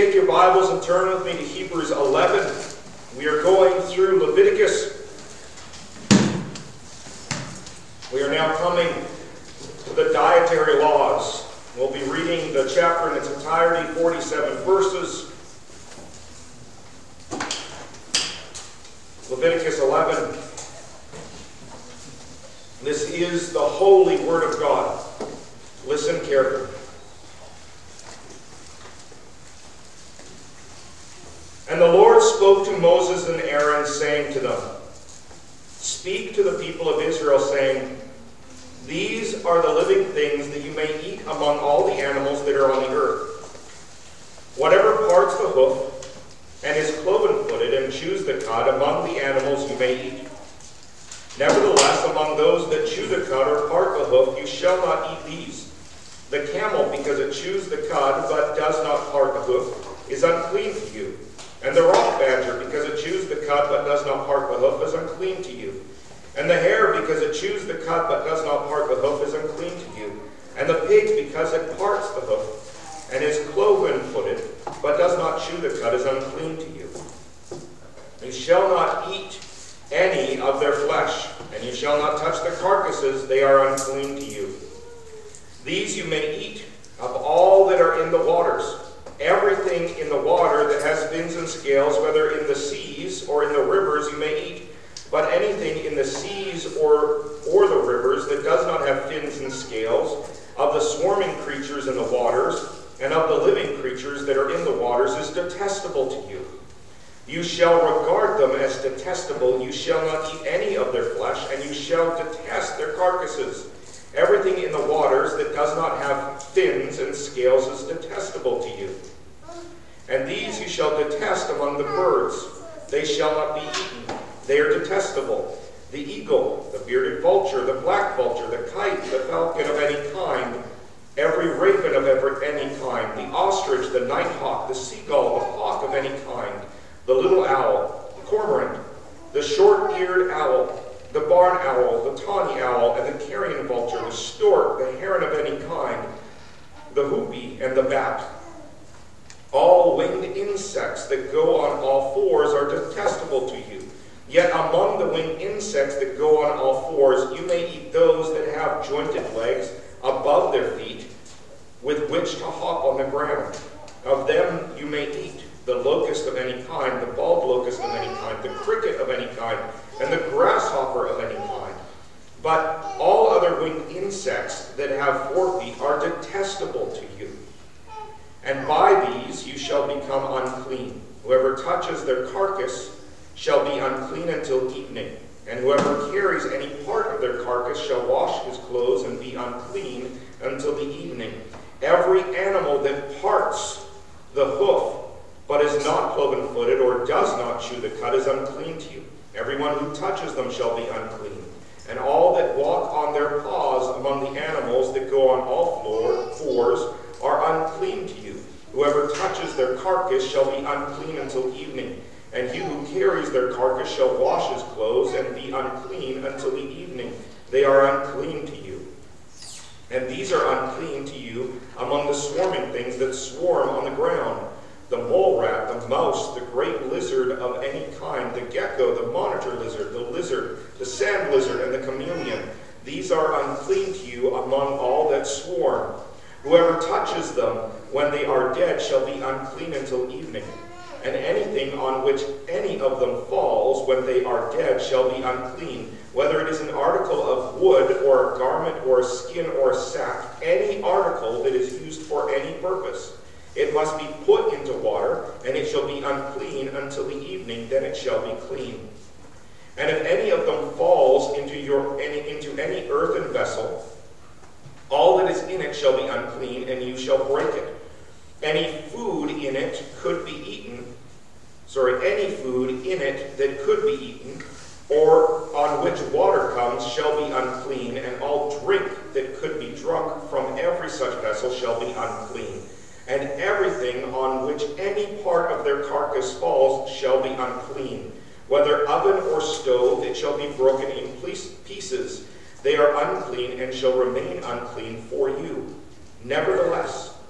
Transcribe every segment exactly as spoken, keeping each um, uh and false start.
take your Bibles and turn with me to Hebrews eleven. We are going through Leviticus. We are now coming to the dietary laws. We'll be reading the chapter in its entirety, forty-seven verses. Leviticus eleven. This is the holy word of God. Listen carefully. And the Lord spoke to Moses and Aaron, saying to them, Speak to the people of Israel, saying, These are the living things that you may eat among all the animals that are on the earth. Whatever parts the hoof and is cloven-footed and chews the cud, among the animals you may eat. Nevertheless, among those that chew the cud or part the hoof, you shall not eat these. The camel, because it chews the cud but does not part the hoof, is unclean to you. And the rock badger, because it chews the cud but does not part the hoof, is unclean to you. And the hare, because it chews the cud but does not part the hoof, is unclean to you. And the pig, because it parts the hoof and is cloven-footed but does not chew the cud, is unclean to you. You shall not eat any of their flesh, and you shall not touch their carcasses, they are unclean to you. These you may eat of all that are in the waters. Everything in the water that has fins and scales, whether in the seas or in the rivers, you may eat. But anything in the seas or, or the rivers that does not have fins and scales, of the swarming creatures in the waters, and of the living creatures that are in the waters, is detestable to you. You shall regard them as detestable. You shall not eat any of their flesh, and you shall detest their carcasses. Everything in the waters that does not have fins and scales is detestable to you. And these you shall detest among the birds. They shall not be eaten. They are detestable. The eagle, the bearded vulture, the black vulture, the kite, the falcon of any kind, every raven of every, any kind, the ostrich, the nighthawk, the seagull, the hawk of any kind, the little owl, the cormorant, the short-eared owl, the barn owl, the tawny owl, and the carrion vulture, the stork, the heron of any kind, the hoopie, and the bat. All winged insects that go on all fours are detestable to you. Yet among the winged insects that go on all fours, you may eat those that have jointed legs above their feet, with which to hop on the ground. Of them you may eat the locust of any kind, the bald locust of any kind, the cricket of any kind, and the grasshopper of any kind. But all other winged insects that have four feet are detestable to you. And by these you shall become unclean. Whoever touches their carcass shall be unclean until evening. And whoever carries any part of their carcass shall wash his clothes and be unclean until the evening. Every animal that parts the hoof but is not cloven-footed or does not chew the cud is unclean to you. Everyone who touches them shall be unclean. And all that walk on their paws among the animals that go on all floor, fours are unclean to you. Whoever touches their carcass shall be unclean until evening. And he who carries their carcass shall wash his clothes and be unclean until the evening. They are unclean to you. And these are unclean to you among the swarming things that swarm on the ground. The mole rat, the mouse, the great lizard of any kind, the gecko, the monitor lizard, the lizard, the sand lizard, and the chameleon. These are unclean to you among all that swarm. Whoever touches them when they are dead shall be unclean until evening. And anything on which any of them falls when they are dead shall be unclean, whether it is an article of wood or a garment or a skin or a sack, any article that is used for any purpose. It must be put into water, and it shall be unclean until the evening, then it shall be clean. And if any of them falls into, your, any, into any earthen vessel, all that is in it shall be unclean, and you shall break it. Any food in it could be eaten, sorry, any food in it that could be eaten, or on which water comes, shall be unclean, and all drink that could be drunk from every such vessel shall be unclean. And everything on which any part of their carcass falls shall be unclean. Whether oven or stove, it shall be broken in pieces. They are unclean and shall remain unclean for you. Nevertheless,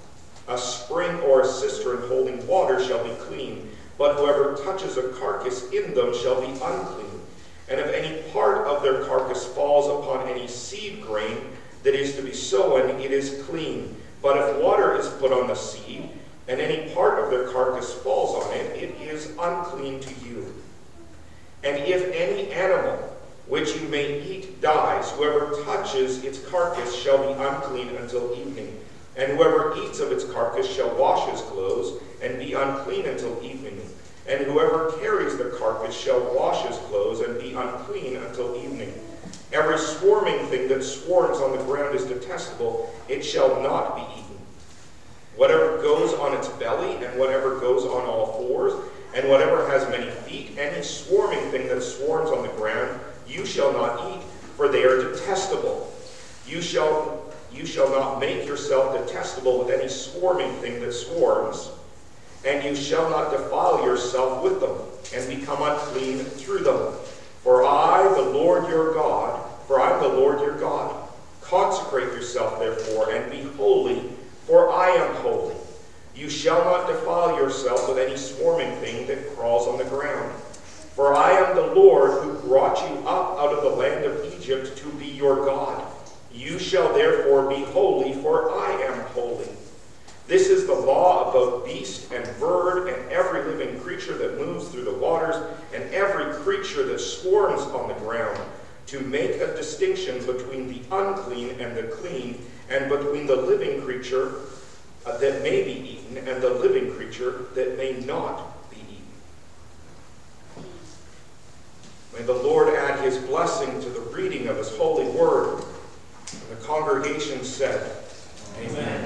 A spring or a cistern holding water shall be clean, but whoever touches a carcass in them shall be unclean. And if any part of their carcass falls upon any seed grain that is to be sown, it is clean. But if water is put on the seed, and any part of their carcass falls on it, it is unclean to you. And if any animal which you may eat dies, whoever touches its carcass shall be unclean until evening. And whoever eats of its carcass shall wash his clothes, and be unclean until evening. And whoever carries the carcass shall wash his clothes, and be unclean until evening. Every swarming thing that swarms on the ground is detestable, it shall not be eaten. Whatever goes on its belly, and whatever goes on all fours, and whatever has many feet, any swarming thing that swarms on the ground, you shall not eat, for they are detestable. You shall You shall not make yourself detestable with any swarming thing that swarms, and you shall not defile yourself with them, and become unclean through them. For I, the Lord your God, for I am the Lord your God. Consecrate yourself, therefore, and be holy, for I am holy. You shall not defile yourself with any swarming thing that crawls on the ground. For I am the Lord who brought you up out of the land of Egypt to be your God. You shall therefore be holy, for I am holy. This is the law about beast and bird and every living creature that moves through the waters and every creature that swarms on the ground, to make a distinction between the unclean and the clean, and between the living creature uh, that may be eaten and the living creature that may not be eaten. May the Lord add his blessing to the reading of his holy word. And the congregation said, Amen.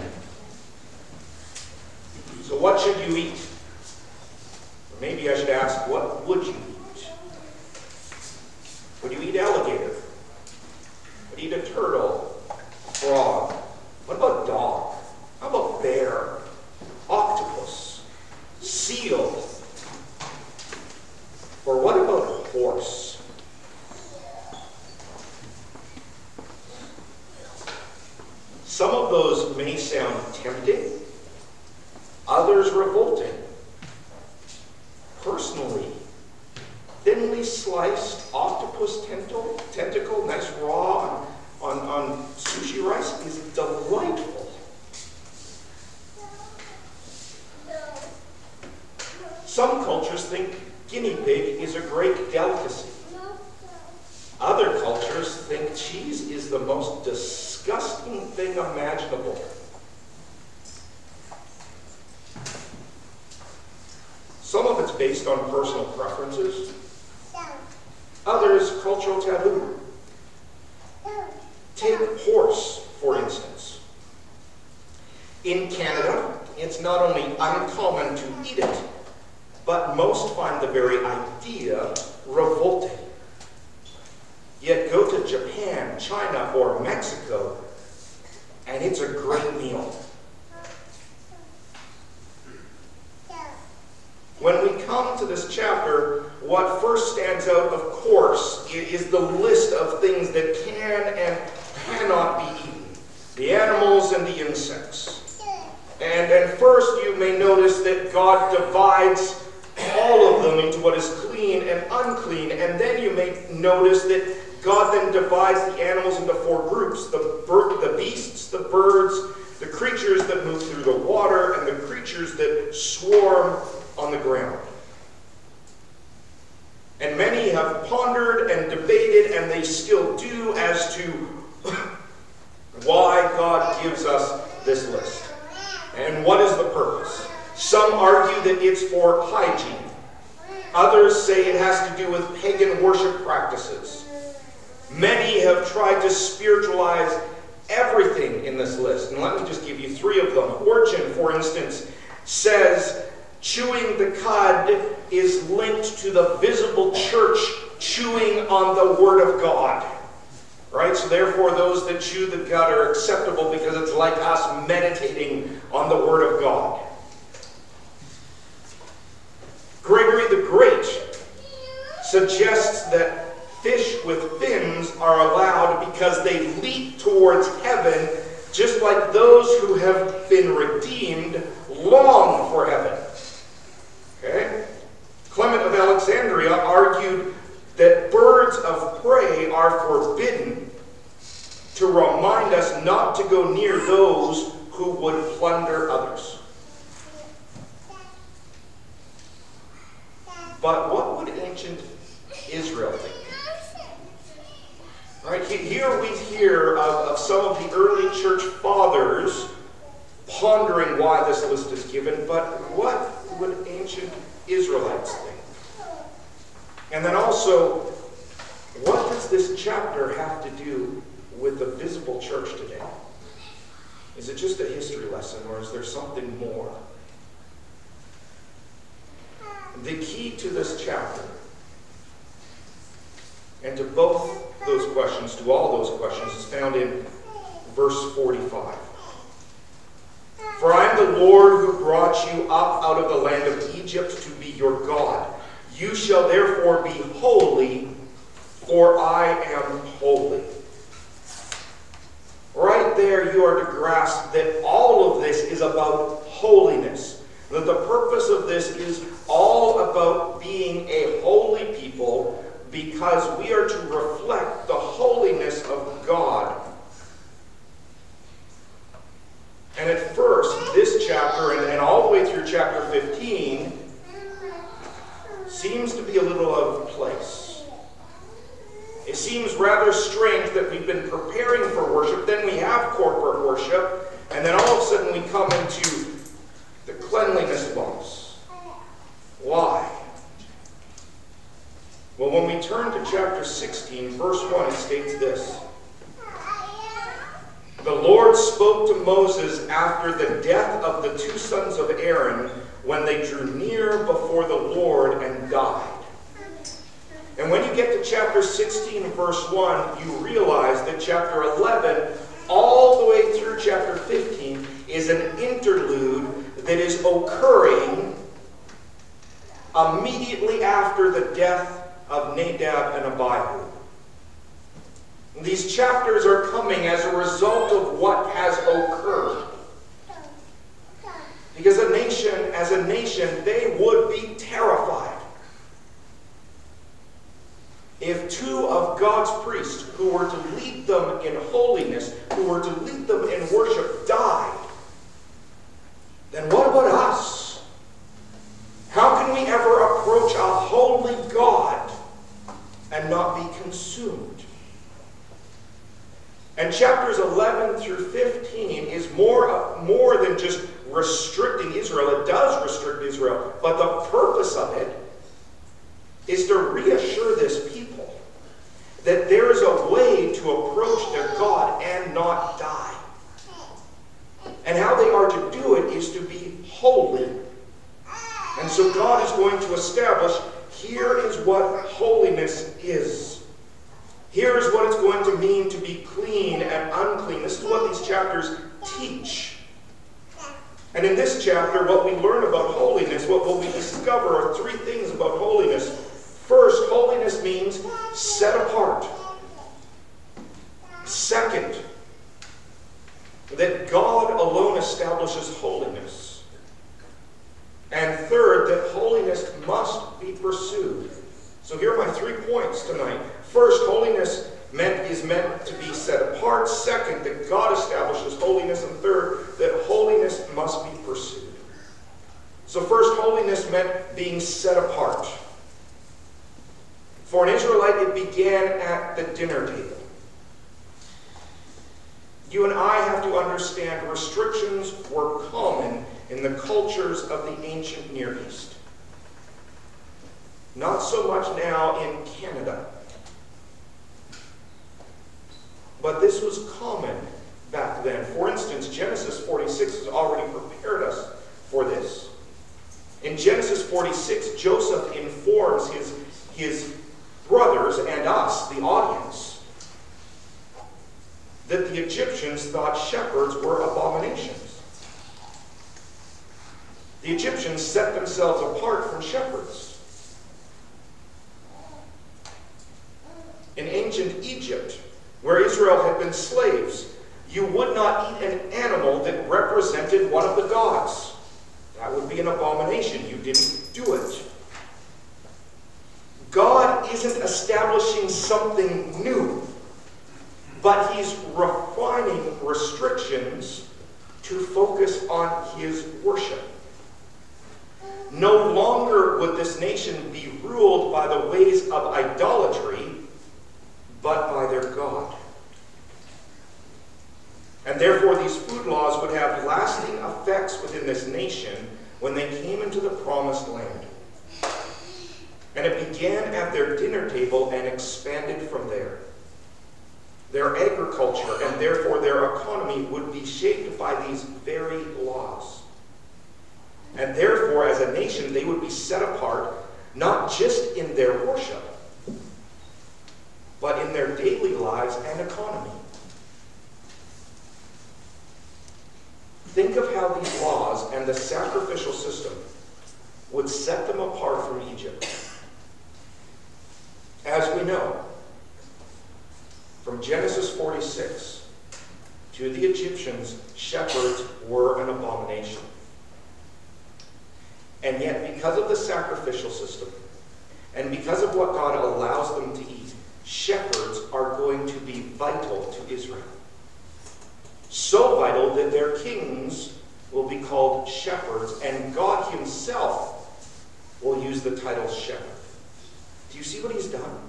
So what should you eat? Or maybe I should ask, what would you eat? Would you eat alligator? Would you eat a turtle? A frog? What about dog? How about bear? Octopus? Seal? Or what about horse? Some of those may sound tempting, others revolting. Personally, thinly sliced octopus tentacle, tentacle nice raw on, on, on sushi rice, is delightful. Some cultures think guinea pig is a great delicacy. Other cultures think cheese is the most disgusting thing imaginable. Some of it's based on personal preferences. Others, cultural taboo. Take horse, for instance. In Canada, it's not only uncommon to eat it, but most find the very idea revolting. Yet go to Japan, China, or Mexico, and it's a great meal. When we come to this chapter, what first stands out, of course, is the list of things that can and cannot be eaten. The animals and the insects. And, and first you may notice that God divides all of them into what is clean and unclean. And then you may notice that God then divides the animals into four groups. The, bird, the beasts, the birds, the creatures that move through the water, and the creatures that swarm on the ground. And many have pondered and debated, and they still do, as to why God gives us this list. And what is the purpose? Some argue that it's for hygiene. Others say it has to do with pagan worship practices. Many have tried to spiritualize everything in this list. And let me just give you three of them. Origen, for instance, says chewing the cud is linked to the visible church chewing on the Word of God. Right? So therefore those that chew the cud are acceptable because it's like us meditating on the Word of God. Gregory the Great suggests that fish with fins are allowed because they leap towards heaven just like those who have been redeemed long for heaven. Okay? Clement of Alexandria argued that birds of prey are forbidden to remind us not to go near those who would plunder others. But what would ancient Israel think? Right, here we hear of, of some of the early church fathers pondering why this list is given, but what would ancient Israelites think? And then also, what does this chapter have to do with the visible church today? Is it just a history lesson, or is there something more? The key to this chapter, and to both those questions, to all those questions, is found in verse forty-five. For I am the Lord who brought you up out of the land of Egypt to be your God. You shall therefore be holy, for I am holy. Right there you are to grasp that all of this is about holiness. That the purpose of this is all about being a holy people, because we are to reflect the holiness of God. And at first, this chapter, and, and all the way through chapter fifteen, seems to be a little out of place. It seems rather strange that we've been preparing for worship, then we have corporate worship, and then all of a sudden we come into the cleanliness laws. Why? Well, when we turn to chapter sixteen, verse one, it states this. The Lord spoke to Moses after the death of the two sons of Aaron, when they drew near before the Lord and died. And when you get to chapter sixteen, verse one, you realize that chapter eleven, all the way through chapter fifteen, is an interlude that is occurring immediately after the death of Nadab and Abihu. These chapters are coming as a result of what has occurred. Because a nation, as a nation, they would be terrified if two of God's priests, who were to lead them in holiness, who were to lead them in worship, died. Then what about us? How can we ever approach a holy God and not be consumed? And chapters eleven through fifteen is more, more than just restricting Israel. It does restrict Israel. But the purpose of it is to reassure this people that there is a way to approach their God and not die. And how they are to do it is to be holy. And so God is going to establish, here is what holiness is. Here is what it's going to mean to be clean and unclean. This is what these chapters teach. And in this chapter, what we learn about holiness, what, what we discover are three things about holiness. First, holiness means set apart. Second, that God alone establishes holiness. And third, that holiness must be pursued. So here are my three points tonight. First, holiness meant is meant to be set apart. Second, that God establishes holiness. And third, that holiness must be pursued. So first, holiness meant being set apart. For an Israelite, it began at the dinner table. You and I have to understand restrictions were common in the cultures of the ancient Near East. Not so much now in Canada. But this was common back then. For instance, Genesis forty-six has already prepared us for this. In Genesis forty-six, Joseph informs his, his brothers and us, the audience, that the Egyptians thought shepherds were abominations. The Egyptians set themselves apart from shepherds. In ancient Egypt, where Israel had been slaves, You would not eat an animal that represented one of the gods. That would be an abomination. You didn't do it. God isn't establishing something new, but he's refining restrictions to focus on his worship. No longer would this nation be ruled by the ways of idolatry, but by their God. And therefore these food laws would have lasting effects within this nation when they came into the promised land. And it began at their dinner table and expanded from there. Their agriculture and therefore their economy would be shaped by these very laws. And therefore, as a nation, they would be set apart, not just in their worship, but in their daily lives and economy. Think of how these laws and the sacrificial system would set them apart from Egypt. As we know, from Genesis forty-six, to the Egyptians, shepherds were an abomination. And yet, because of the sacrificial system, and because of what God allows them to eat, shepherds are going to be vital to Israel. So vital that their kings will be called shepherds, and God himself will use the title shepherd. Do you see what he's done?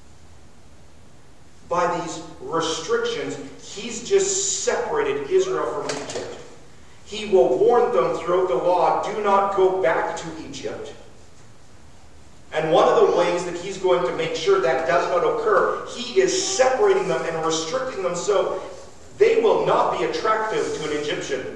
By these restrictions, he's just separated Israel from Egypt. He will warn them throughout the law, do not go back to Egypt. And one of the ways that he's going to make sure that does not occur, he is separating them and restricting them so they will not be attractive to an Egyptian.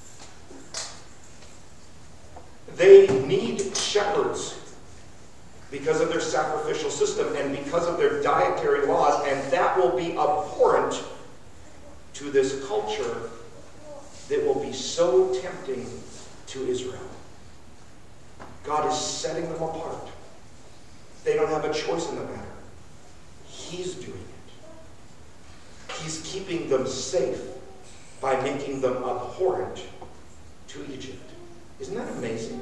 They need shepherds because of their sacrificial system and because of their dietary laws, and that will be abhorrent to this culture that will be so tempting to Israel. God is setting them apart. They don't have a choice in the matter. He's doing it. He's keeping them safe by making them abhorrent to Egypt. Isn't that amazing?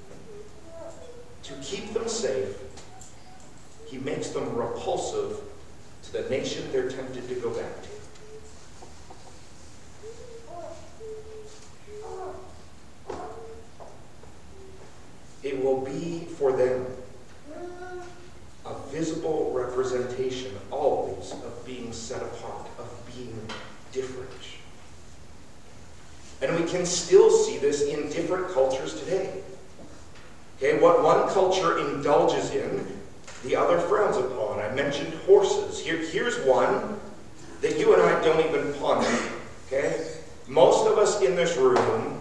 To keep them safe, he makes them repulsive to the nation they're tempted to go back to. It will be for them a visible representation always of being set apart, of being different. And we can still see this in different cultures today. Okay, what one culture indulges in, the other frowns upon. I mentioned horses. Here, here's one that you and I don't even ponder. Okay? Most of us in this room,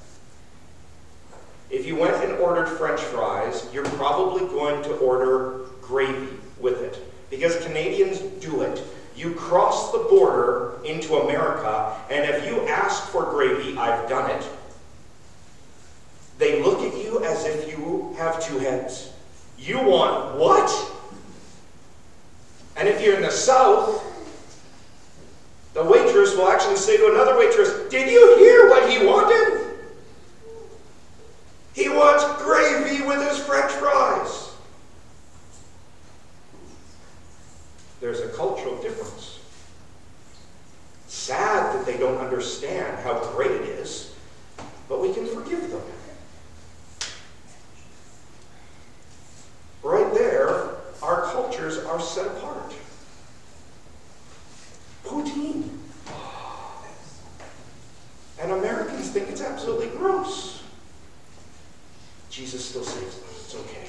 if you went and ordered French fries, you're probably going to order gravy with it. Because Canadians do it. You cross the border into America, and if you ask for gravy, I've done it. They look at you as if you have two heads. You want what? And if you're in the South, the waitress will actually say to another waitress, "Did you hear what he wanted? He wants gravy with his French fries." There's a cultural difference. Sad that they don't understand how great it is, but we can forgive them. Right there, our cultures are set apart. Poutine. And Americans think it's absolutely gross. Jesus still saves them. It's okay.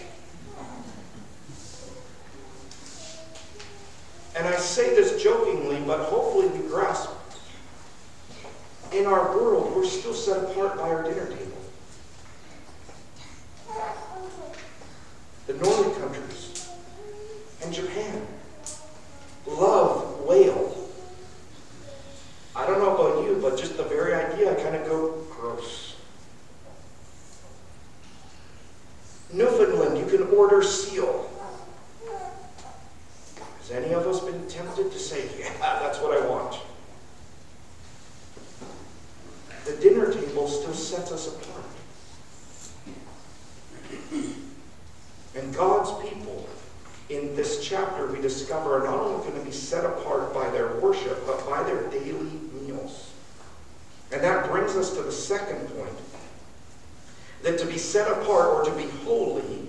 And I say this jokingly, but hopefully we grasp. In our world, we're still set apart by our dinner table. The Nordic countries and Japan love whale. I don't know about you, but just the very idea, I kind of go, gross. Newfoundland, you can order seal. Has any of us been tempted to say, yeah, that's what I want? dinner table still sets us apart. And God's people, in this chapter, we discover are not only going to be set apart by their worship, but by their daily meals. And that brings us to the second point. That to be set apart or to be holy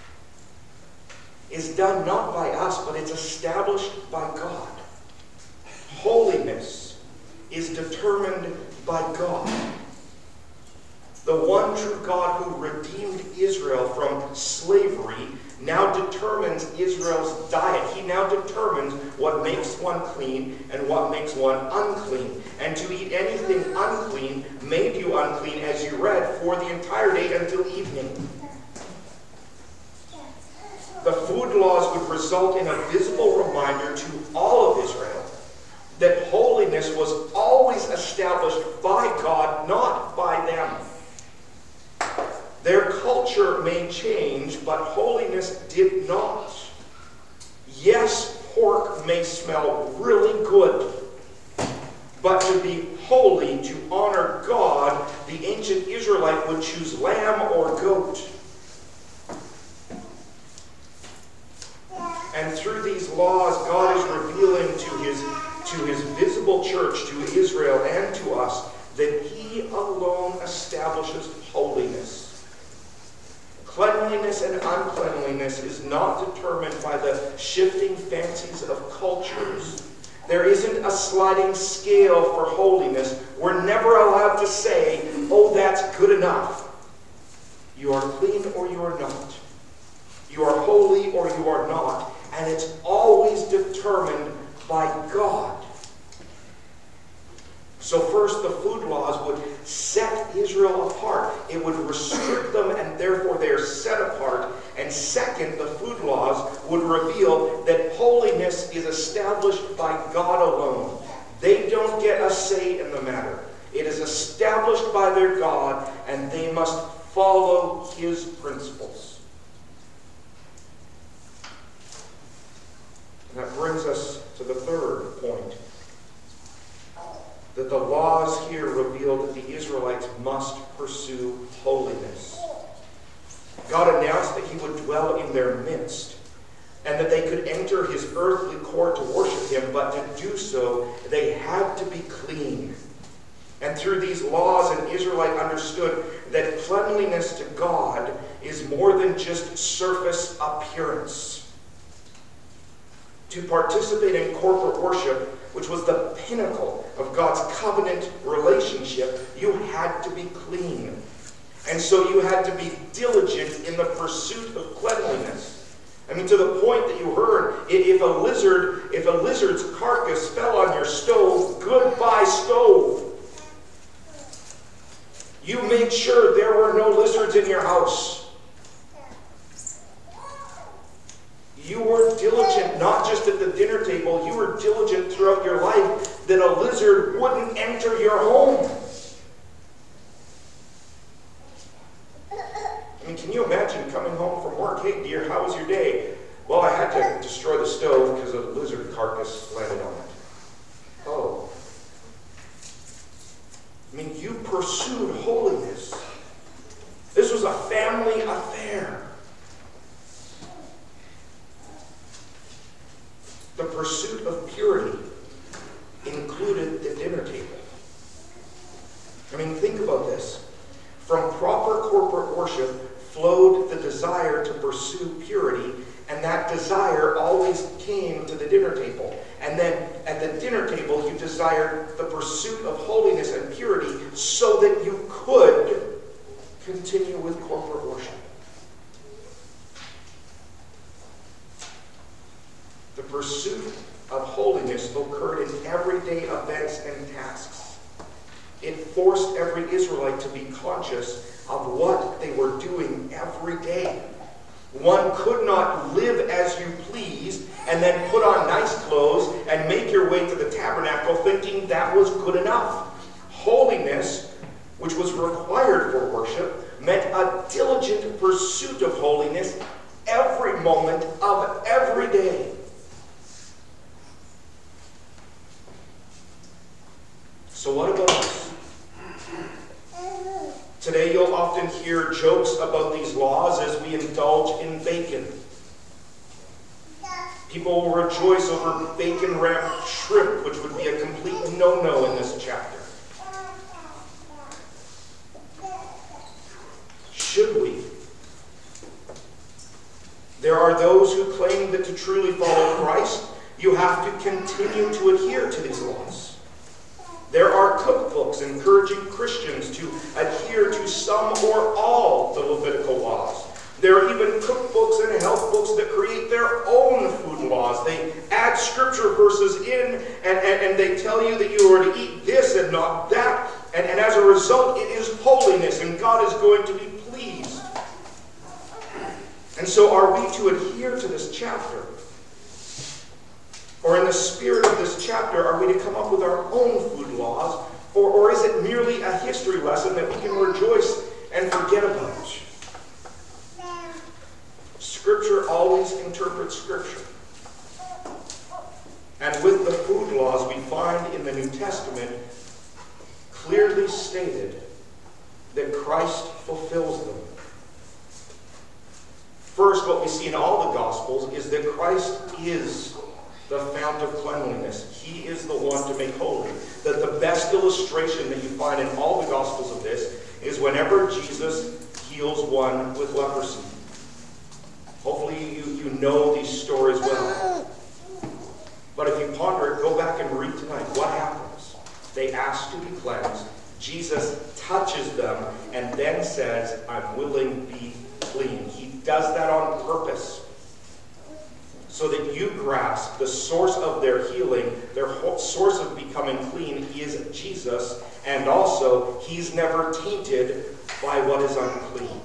is done not by us, but it's established by God. Holiness is determined by God. The one true God who redeemed Israel from slavery now determines Israel's diet. He now determines what makes one clean and what makes one unclean. And to eat anything unclean made you unclean, as you read, for the entire day until evening. The food laws would result in a visible reminder to all of Israel that holiness was always established by God, not by them. Their culture may change, but holiness did not. Yes, pork may smell really good, but to be holy, to honor God, the ancient Israelite would choose lamb or goat. And through these laws, God is revealing to his, to his visible church, to Israel and to us, that he alone establishes holiness. Cleanliness and uncleanliness is not determined by the shifting fancies of cultures. There isn't a sliding scale for holiness. We're never allowed to say, oh, that's good enough. You are clean or you are not. You are holy or you are not. And it's always determined by God. So first, the food laws would set Israel apart. It would restrict them, and therefore they are set apart. And second, the food laws would reveal that holiness is established by God alone. They don't get a say in the matter. It is established by their God, and they must follow his principles. And that brings us to the third point. That the laws here reveal that the Israelites must pursue holiness. God announced that he would dwell in their midst, and that they could enter his earthly court to worship him, but to do so, they had to be clean. And through these laws, an Israelite understood that cleanliness to God is more than just surface appearance. To participate in corporate worship, which was the pinnacle of God's covenant relationship, you had to be clean. And so you had to be diligent in the pursuit of cleanliness. I mean, to the point that you heard, if a lizard, if a lizard's carcass fell on your stove, goodbye stove. You made sure there were no lizards in your house. You were diligent, not just at the dinner table, you were diligent throughout your life that a lizard wouldn't enter your home. I mean, can you imagine coming home from work? Hey, dear, how was your day? Well, I had to destroy the stove because a lizard carcass landed on it. Oh. I mean, you pursued holiness. This was a family affair. The pursuit of purity included the dinner table. I mean, think about this. From proper corporate worship flowed the desire to pursue purity, and that desire always came to the dinner table. And then at the dinner table, you desired the pursuit of holiness and purity so that you could continue with corporate worship. The pursuit of holiness occurred in everyday events and tasks. It forced every Israelite to be conscious of what they were doing every day. One could not live as you please and then put on nice clothes and make your way to the tabernacle thinking that was good enough. Holiness, which was required for worship, meant a diligent pursuit of holiness every moment of every day. So what about us? indulge in bacon. People will rejoice over bacon-wrapped shrimp, which would be a complete no-no in this chapter. Should we? There are those who claim that to truly follow Christ, you have to continue to adhere to these laws. There are cookbooks encouraging Christians to adhere to some or all the Levitical laws. There are even cookbooks and health books that create their own food laws. They add scripture verses in, and, and, and they tell you that you are to eat this and not that. And, and as a result, it is holiness, and God is going to be pleased. And so are we to adhere to this chapter? Or in the spirit of this chapter, are we to come up with our own food laws? Or, or is it merely a history lesson that we can rejoice and forget about? Scripture always interprets Scripture. And with the food laws we find in the New Testament clearly stated that Christ fulfills them. First, what we see in all the Gospels is that Christ is the fount of cleanliness. He is the one to make holy. That the best illustration that you find in all the Gospels of this is whenever Jesus heals one with leprosy. Hopefully you, you know these stories well. But if you ponder it, go back and read tonight. What happens? They ask to be cleansed. Jesus touches them and then says, I'm willing, be clean. He does that on purpose so that you grasp the source of their healing, their whole source of becoming clean is Jesus, and also he's never tainted by what is unclean.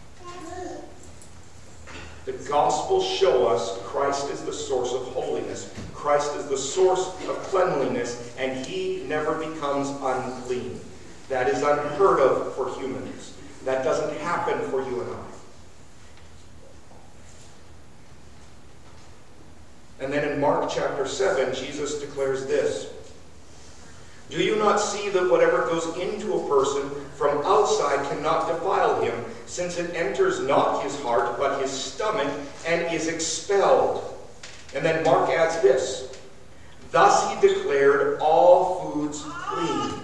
The Gospels show us Christ is the source of holiness. Christ is the source of cleanliness, and he never becomes unclean. That is unheard of for humans. That doesn't happen for you and I. And then in Mark chapter seven, Jesus declares this. Do you not see that whatever goes into a person from outside cannot defile him, since it enters not his heart, but his stomach, and is expelled? And then Mark adds this. Thus he declared all foods clean.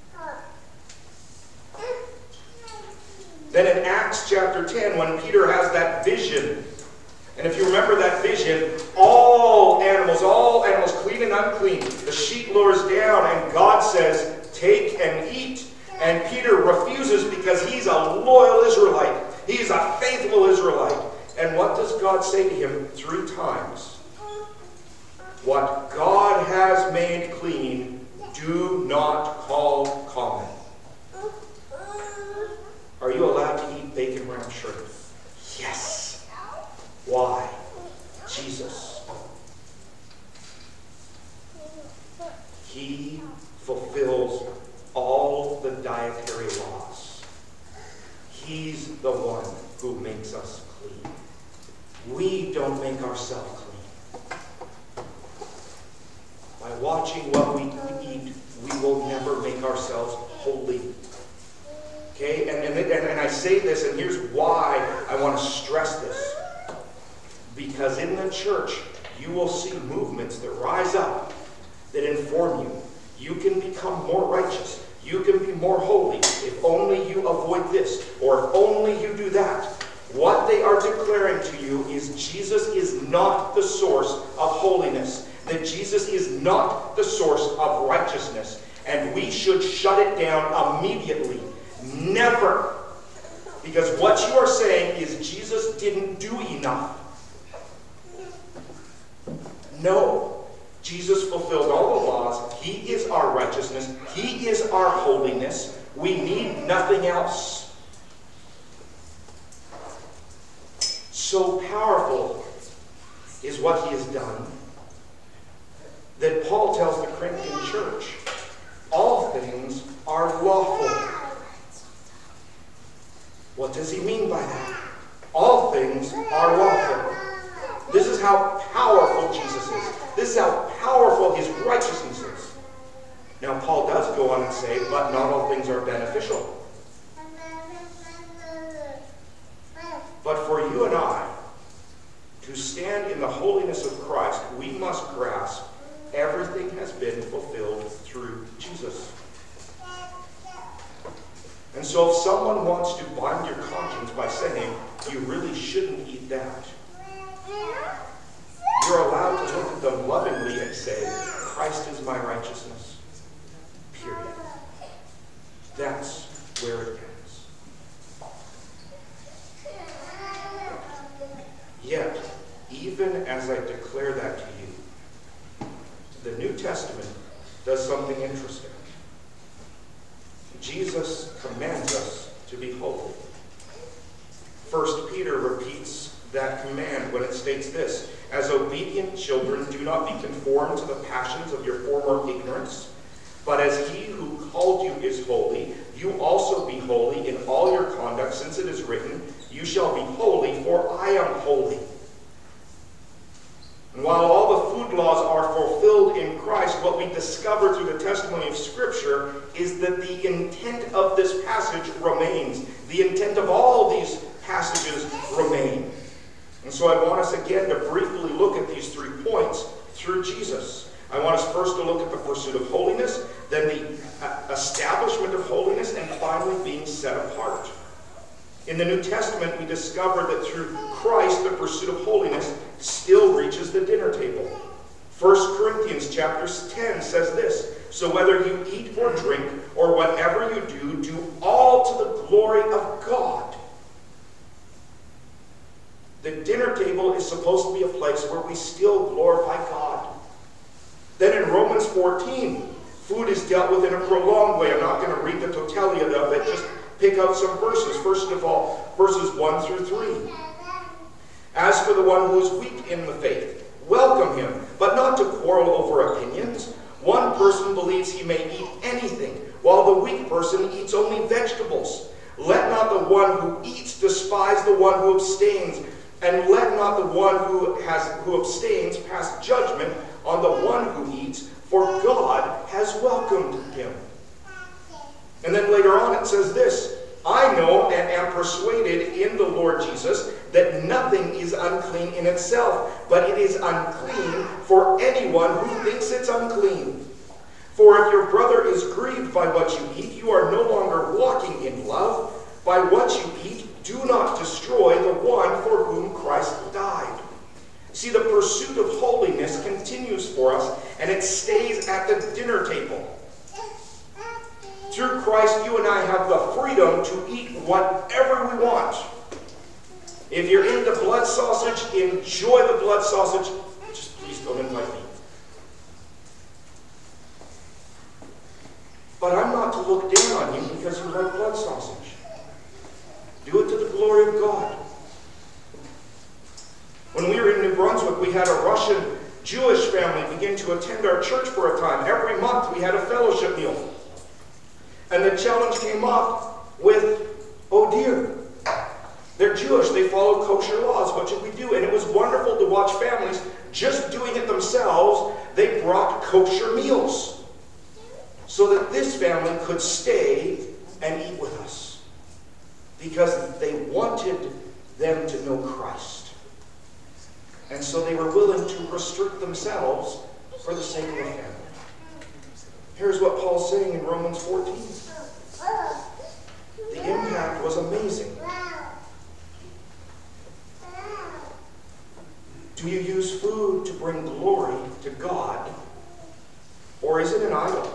Then in Acts chapter ten, when Peter has that vision, and if you remember that vision, all animals, all animals, clean and unclean, the sheet lowers down and God says, take and eat. And Peter refuses because he's a loyal Israelite. He's a faithful Israelite. And what does God say to him three times? What God has made clean, do not call common. Are you allowed to eat bacon wrapped shrimp? Yes. Why? Jesus. He fulfills all the dietary laws. He's the one who makes us clean. We don't make ourselves clean. By watching what we eat, we will never make ourselves holy. Okay? And, and, and, and I say this, and here's why I want to stress this. Because in the church, you will see movements that rise up that inform you. You can become more righteous. You can be more holy if only you avoid this, or if only you do that. What they are declaring to you is Jesus is not the source of holiness. That Jesus is not the source of righteousness. And we should shut it down immediately. Never. Because what you are saying is Jesus didn't do enough. No. Jesus fulfilled all the laws. He is our righteousness. He is our holiness. We need nothing else. So powerful is what he has done that Paul tells the Corinthian church, all things are lawful. What does he mean by that? All things are lawful. This is how powerful Jesus is. This is how powerful his righteousness is. Now, Paul does go on and say, but not all things are beneficial. But for you you and I, to stand in the holiness of Christ, we must grasp everything has been fulfilled through Jesus. And so if someone wants to bind your conscience by saying, you really shouldn't eat that, you're allowed to look at them lovingly and say, Christ is my righteousness. Period. That's where it ends. Yet, even as I declare that to you, the New Testament does something interesting. Jesus commands us to be holy. First Peter repeats that command when it states this: as obedient children, do not be conformed to the passions of your former ignorance, but as he who called you is holy, you also be holy in all your conduct, since it is written, you shall be holy, for I am holy. And while all the food laws are fulfilled in Christ, what we discover through the testimony of Scripture is that the intent of this passage remains. The intent of all these passages remain. And so I want us again to briefly look at these three points through Jesus. I want us first to look at the pursuit of holiness, then the establishment of holiness, and finally being set apart. In the New Testament, we discover that through Christ, the pursuit of holiness still reaches the dinner table. First Corinthians chapter ten says this: so whether you eat or drink, or whatever you do, do all to the glory of God. The dinner table is supposed to be a place where we still glorify God. Then in Romans fourteen, food is dealt with in a prolonged way. I'm not going to read the totality of it, just pick out some verses. First of all, verses one through three. As for the one who is weak in the faith, welcome him, but not to quarrel over opinions. One person believes he may eat anything, while the weak person eats only vegetables. Let not the one who eats despise the one who abstains, and let not the one who has who abstains pass judgment on the one who eats, for God has welcomed him. And then later on it says this: I know and am persuaded in the Lord Jesus that nothing is unclean in itself, but it is unclean for anyone who thinks it's unclean. For if your brother is grieved by what you eat, you are no longer walking in love. By what you eat, do not destroy the one for whom Christ died. See, the pursuit of holiness continues for us, and it stays at the dinner table. Through Christ, you and I have the freedom to eat whatever we want. If you're into blood sausage, enjoy the blood sausage. Just please don't invite me. But I'm not to look down on you because you like blood sausage. Do it to the glory of God. When we were in New Brunswick, we had a Russian Jewish family begin to attend our church for a time. Every month we had a fellowship meal. And the challenge came up with, oh dear, they're Jewish, they follow kosher laws, what should we do? And it was wonderful to watch families just doing it themselves. They brought kosher meals so that this family could stay and eat with us, because they wanted them to know Christ. And so they were willing to restrict themselves for the sake of the family. Here's what Paul's saying in Romans fourteen. The impact was amazing. Do you use food to bring glory to God, or is it an idol?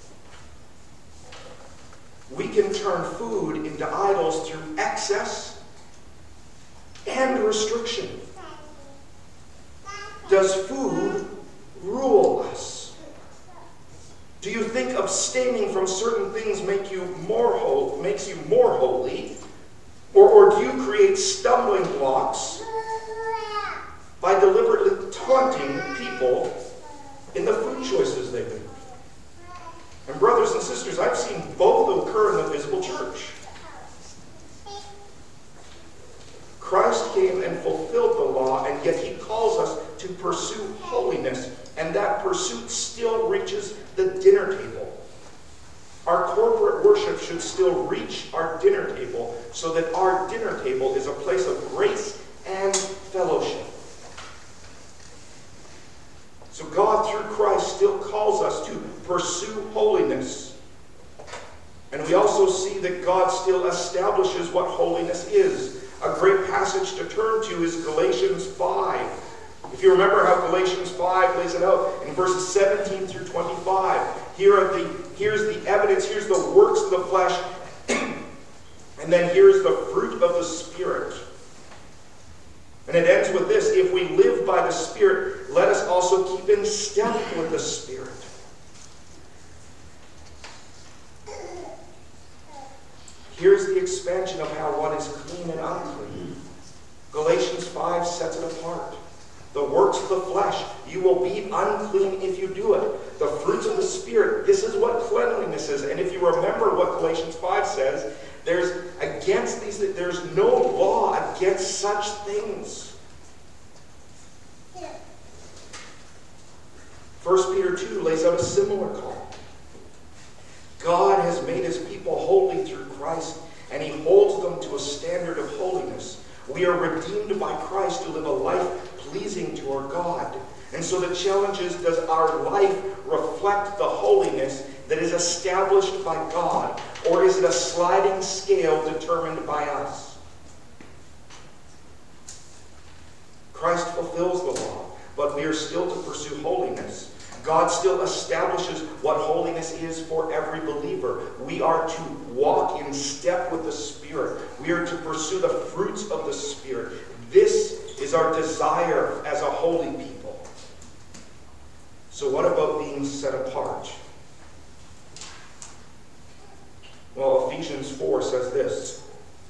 We can turn food into idols through excess and restriction. Does food rule us? Do you think abstaining from certain things make you more ho- makes you more holy? Or, or do you create stumbling blocks by deliberately taunting people in the food choices they make? And brothers and sisters, I've seen both occur in the visible church. Christ came and fulfilled the law, and yet he calls us to pursue holiness, and that pursuit still reaches the dinner table. Our corporate worship should still reach our dinner table, so that our dinner table is a place of grace pursue holiness. And we also see that God still establishes what holiness is. A great passage to turn to is Galatians five. If you remember how Galatians five lays it out in verses seventeen through twenty-five, here are the, here's the evidence, here's the works of the flesh, and then here's the fruit of the Spirit. And it ends with this: if we live by the Spirit, let us also keep in step with the Spirit. Here's the expansion of how one is clean and unclean. Galatians five sets it apart. The works of the flesh, you will be unclean if you do it. The fruits of the Spirit, this is what cleanliness is. And if you remember what Galatians five says, there's against these, there's no law against such things. First Peter two lays out a similar call. God has made his people holy through Christ, and he holds them to a standard of holiness. We are redeemed by Christ to live a life pleasing to our God. And so the challenge is, does our life reflect the holiness that is established by God, or is it a sliding scale determined by us? Christ fulfills the law, but we are still to pursue holiness. God still establishes what holiness is for every believer. We are to walk in step with the Spirit. We are to pursue the fruits of the Spirit. This is our desire as a holy people. So what about being set apart? Well, Ephesians four says this: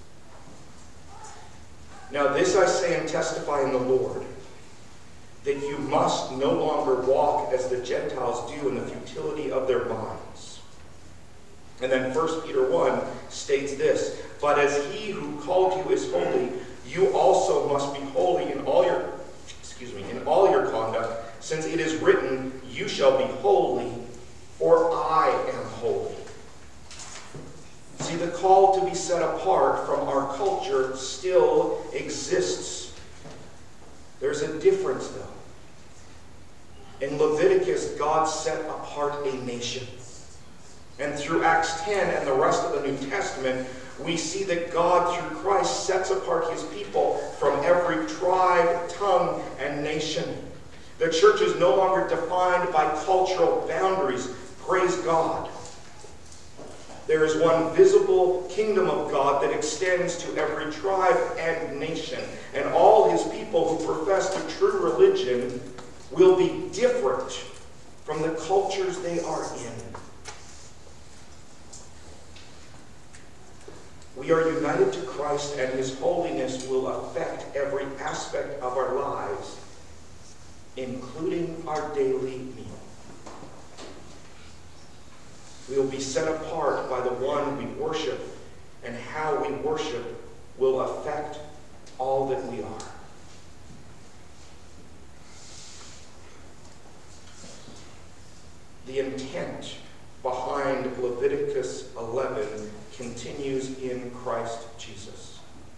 "Now this I say and testify in the Lord, that you must no longer walk as the Gentiles do in the futility of their minds." And then First Peter one states this: "But as he who called you is holy, you also must be holy in all your, excuse me, in all your conduct, since it is written, you shall be holy, for I am holy." See, the call to be set apart from our culture still exists. There's a difference, though. In Leviticus, God set apart a nation. And through Acts ten and the rest of the New Testament, we see that God, through Christ, sets apart his people from every tribe, tongue, and nation. The church is no longer defined by cultural boundaries. Praise God. There is one visible kingdom of God that extends to every tribe and nation. And all his people who profess the true religion will be different from the cultures they are in. We are united to Christ, and his holiness will affect every aspect of our lives, including our daily meal. We will be set apart by the one we worship, and how we worship will affect all that we are. The intent behind Leviticus eleven continues in Christ Jesus.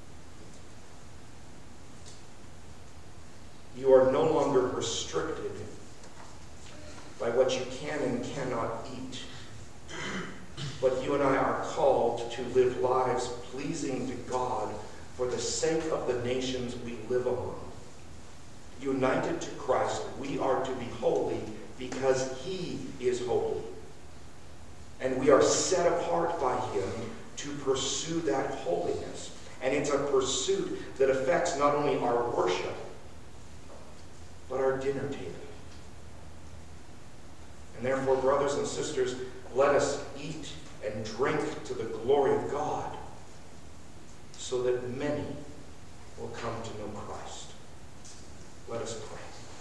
You are no longer restricted by what you can and cannot eat, but you and I are called to live lives pleasing to God for the sake of the nations we live among. United to Christ, we are to be holy because he is holy. And we are set apart by him to pursue that holiness. And it's a pursuit that affects not only our worship, but our dinner table. And therefore, brothers and sisters, let us eat and drink to the glory of God, so that many will come to know Christ. Let us pray.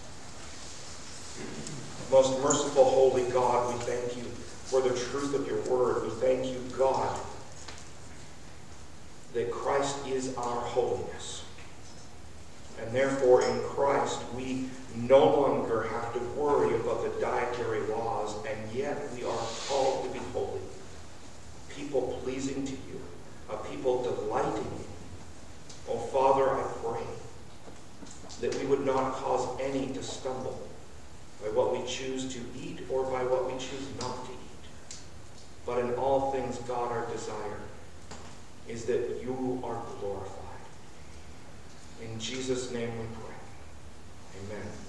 Most merciful, holy God, we thank you for the truth of your word. We thank you, God, that Christ is our holiness. And therefore, in Christ, we no longer have to worry about the dietary laws, and yet we are called to be holy. People pleasing to you, a people delighting in you. Oh, Father, I pray that we would not cause any to stumble by what we we choose to eat or by what we choose not to eat. But in all things, God, our desire is that you are glorified. In Jesus' name we pray. Amen.